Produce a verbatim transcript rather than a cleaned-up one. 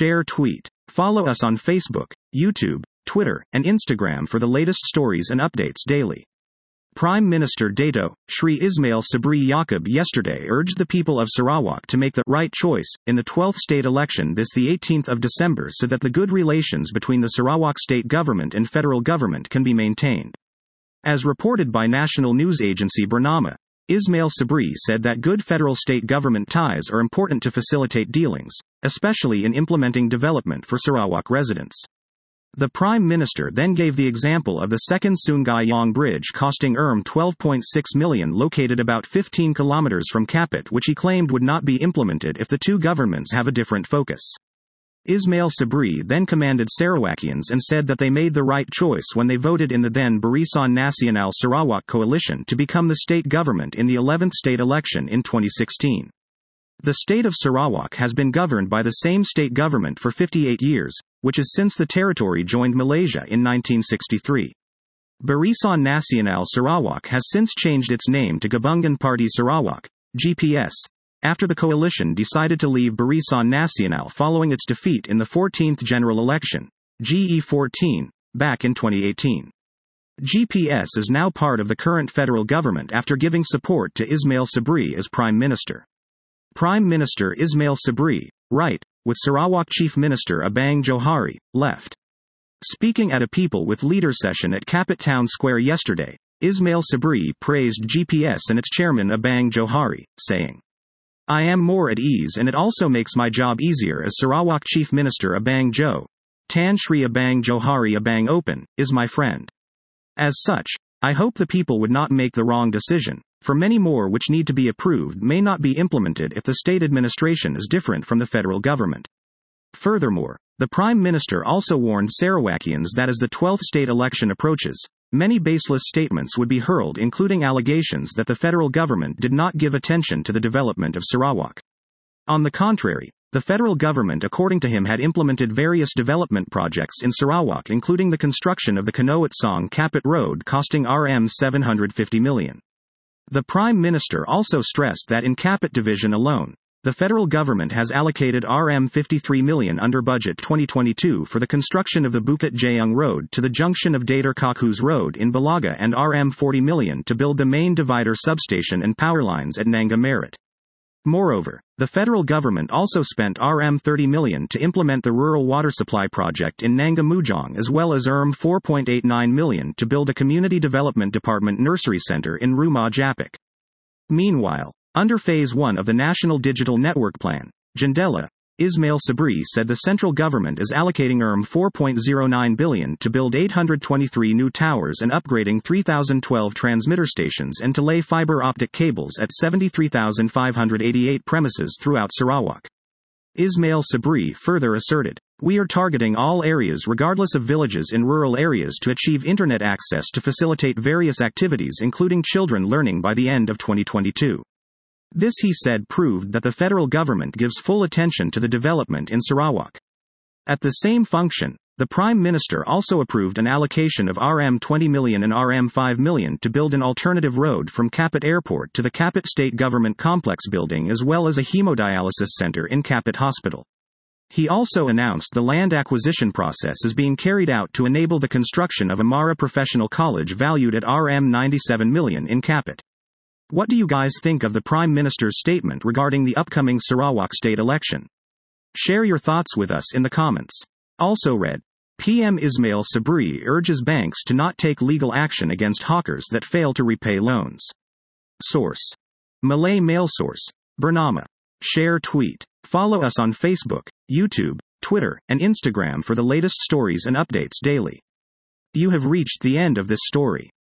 share, tweet. Follow us on Facebook, YouTube, Twitter, and Instagram for the latest stories and updates daily. Prime Minister Dato Shri Ismail Sabri Yaqub yesterday urged the people of Sarawak to make the right choice in the twelfth state election this the eighteenth of December so that the good relations between the Sarawak state government and federal government can be maintained. As reported by national news agency Bernama, Ismail Sabri said that good federal-state government ties are important to facilitate dealings, especially in implementing development for Sarawak residents. The Prime Minister then gave the example of the second Sungai Yang Bridge costing R M twelve point six million located about fifteen kilometers from Kapit, which he claimed would not be implemented if the two governments have a different focus. Ismail Sabri then commended Sarawakians and said that they made the right choice when they voted in the then Barisan Nasional Sarawak coalition to become the state government in the eleventh state election in twenty sixteen. The state of Sarawak has been governed by the same state government for fifty-eight years, which is since the territory joined Malaysia in nineteen sixty-three. Barisan Nasional Sarawak has since changed its name to Gabungan Party Sarawak, G P S, after the coalition decided to leave Barisan Nasional following its defeat in the fourteenth general election, G E fourteen, back in twenty eighteen. G P S is now part of the current federal government after giving support to Ismail Sabri as Prime Minister. Prime Minister Ismail Sabri, right, with Sarawak Chief Minister Abang Johari, left. Speaking at a People with Leaders session at Kapit Town Square yesterday, Ismail Sabri praised G P S and its chairman Abang Johari, saying, "I am more at ease and it also makes my job easier as Sarawak Chief Minister Abang Jo, Tan Sri Abang Johari Abang Open, is my friend. As such, I hope the people would not make the wrong decision, for many more which need to be approved may not be implemented if the state administration is different from the federal government." Furthermore, the Prime Minister also warned Sarawakians that as the twelfth state election approaches, many baseless statements would be hurled, including allegations that the federal government did not give attention to the development of Sarawak. On the contrary, the federal government, according to him, had implemented various development projects in Sarawak, including the construction of the Kanoat Song Kapit Road costing R M seven hundred fifty million. The Prime Minister also stressed that in Kapit Division alone, the federal government has allocated R M fifty-three million under budget twenty twenty-two for the construction of the Bukit Jayung Road to the junction of Datar Kakus Road in Balaga and R M forty million to build the main divider substation and power lines at Nangga Merit. Moreover, the federal government also spent R M thirty million to implement the rural water supply project in Nangga Mujong, as well as R M four point eight nine million to build a community development department nursery center in Rumah Japik. Meanwhile, under Phase one of the National Digital Network Plan, Jendela, Ismail Sabri said the central government is allocating R M four point zero nine billion to build eight hundred twenty-three new towers and upgrading three thousand twelve transmitter stations and to lay fiber optic cables at seventy-three thousand five hundred eighty-eight premises throughout Sarawak. Ismail Sabri further asserted, "We are targeting all areas regardless of villages in rural areas to achieve internet access to facilitate various activities including children learning by the end of twenty twenty-two. This, he said, proved that the federal government gives full attention to the development in Sarawak. At the same function, the Prime Minister also approved an allocation of R M twenty million and R M five million to build an alternative road from Kapit Airport to the Kapit State Government Complex building, as well as a hemodialysis center in Kapit Hospital. He also announced the land acquisition process is being carried out to enable the construction of Amara Professional College valued at R M ninety-seven million in Kapit. What do you guys think of the Prime Minister's statement regarding the upcoming Sarawak state election? Share your thoughts with us in the comments. Also read, P M Ismail Sabri urges banks to not take legal action against hawkers that fail to repay loans. Source: Malay Mail Source, Bernama. Share, tweet. Follow us on Facebook, YouTube, Twitter, and Instagram for the latest stories and updates daily. You have reached the end of this story.